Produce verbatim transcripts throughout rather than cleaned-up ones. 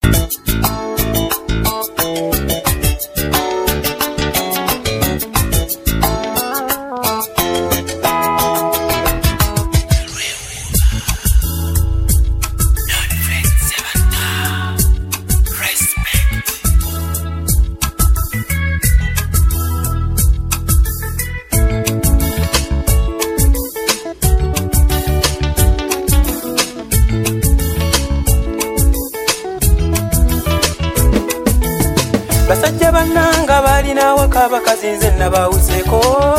Basajja bannanga balina wakaba kazinze nabawuseko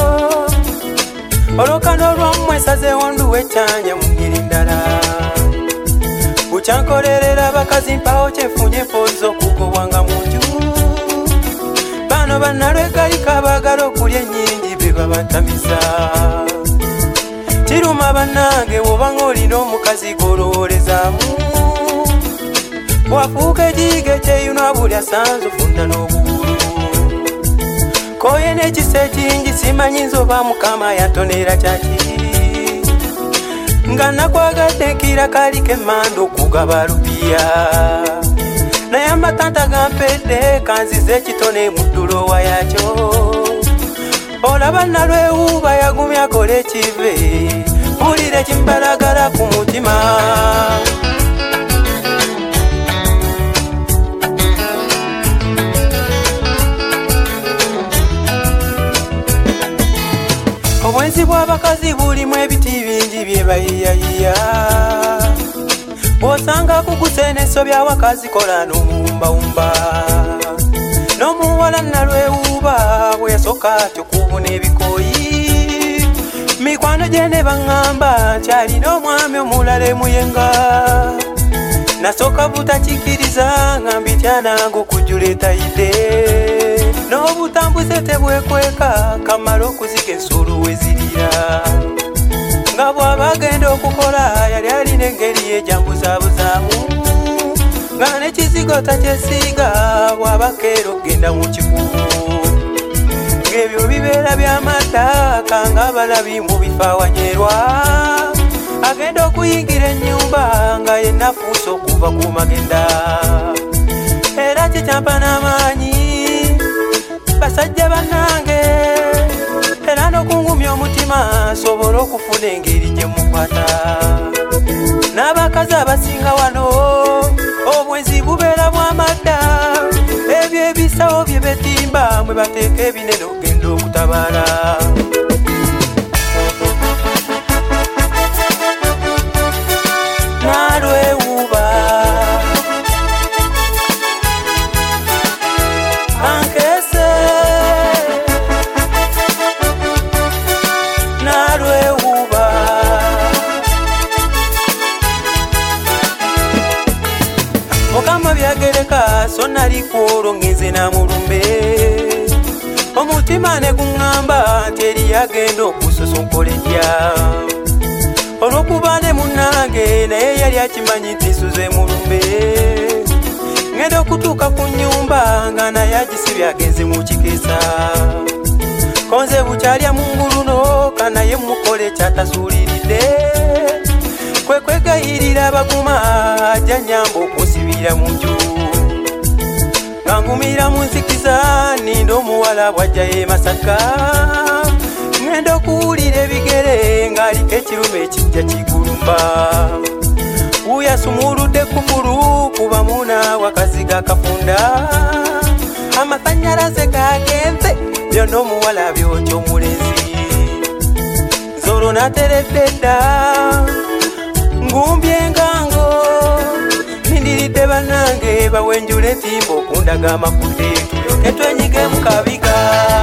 olokano lwammwe sazeewo nduwe kyanya mu ngeri ndala bukyankolerera bakazi mpawo kyefunye mpozi okugobwanga mu nju bano bannalwegalika baagala okulya ennyingi be babatamiza kiruma bannange wobanga olina omukazi golowoolezaamu wafuuka ekiyiga ekyeyunwa buli asanze ofunda n'obuwulu koye n'ekisa ekingi simanyi nzoba mukama yatonera kyaki nga nakwagadde nkira kaliko emmanda okugaba lupiya naye amatanta gampedde kanziza ekitone mu ddulowa yakyo olaba nalwewuuba yagumya akola ekive mpulira ekimbalagala ku mutima obwenzi bw'abakazi bulimu ebiti bingi bye bayiyayiya bw'osanga kuguse n'ensobya wakazi kola n'omuwumbawumba n'omuwala nalwewuuba bwe yasooka atyo kubuna ebikoyi mikwano gye ne baŋŋamba nkyalina omwami omulala emuyenga nasooka butakikiriza nga mbitya nange okujjula etayidde n'obutambuze tebwekweka kamala okuziga ensolo we zirira nga bw'aba agenda okukola yali alina engeri yejambuzabuzaamu nga n'ekizigo takyesiiga bw'aba keera okgenda mu kikubu ng'ebyo bibeera by'amadda kanga abalabi mu bifaawanyerwa agenda okuyingira ennyumba nga yenna afuuse okuva ku magenda era kikyampa n'amaanyi basajja bannange era n'okungumya omutima nsobole okufuna engeri gye mukwata n'abakazi abasinga wano obwenzi bubeera bw'amadda ebyo ebisawo bye betimba mwe bateeka ebinene okgenda okutabaala nalwewuuba ankese nalwewuuba mukama byagereka so nali kwolwo ngenze namulumbe omutima ne kuŋŋamba nti eri yagenda okusosonkoledya olw'okuba ne munnange naye yali akimanyi nti nsuze mulumbe ngenda okutuuka ku nnyumba nga naye agisibye agenze mu kikeesa konze bukyalya mu nguluno kanaye mukole kyatasuuliridde kwe kwegayirira abaguma ajja nnyamba okunsibira mu nju nga ngumira mu nzikiza ninda omuwala bw'ajja ye Masaka ngenda okuwulira ebigere ng'aliko ekirume ekijja kigulumba wuyasumuludde kufulu kuba muna wakaziga akafunda amasanyalaze gagenze byonna omuwala byokya omulenzi zolo nateredde dda ngumbye engango nindiridde bannange bawenjula entimba okundaga amakudde tulyoke twenyige mu kabiga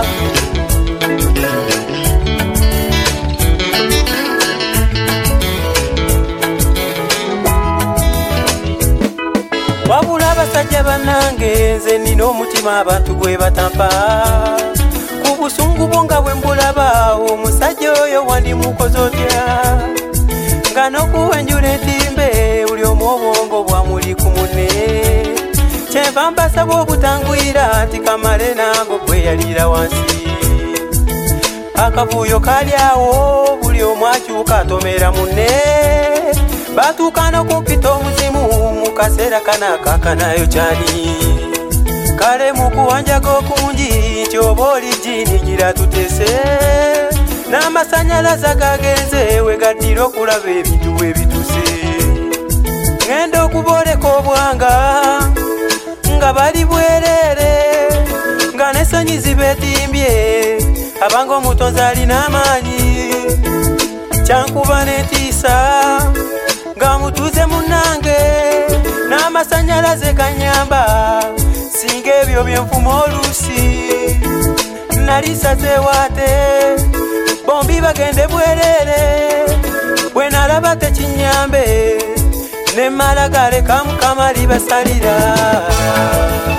wabula abasajja bannange nze nina omutima abantu gwe batampa ku busungu bwo nga bwe mbulaba omusajja oyo wandimukoze otya nga n'okuwenjula entimbe buli omu obwongo bwamuli ku munne kyenva mbasaba obutangwira nti kamale nango gweyalira wansi akavuyo kali awo buli omu akyuka atomera munne batuuka n'okumpita omuzimu mu kaseera kana kakanayo kyali kale mu kuwanjaga okungi nti oba oli jini gira tutese n'amasanyalaze gagenze we gaddira okulaba ebintu bwe bituse ngenda okubooleka obwanga nga bali bwerere nga n'ensonyi zibetimbye abanga omutonzi alina amaanyi kyankuba n'entiisa nga mutuuze munnange n'amasanyalaze kanyamba singa ebyo byenfuma oluusi nali sazeewaate bombi bagende bwerere bwe nalaba tekinyambe ne mmala galeka Mukama libasalira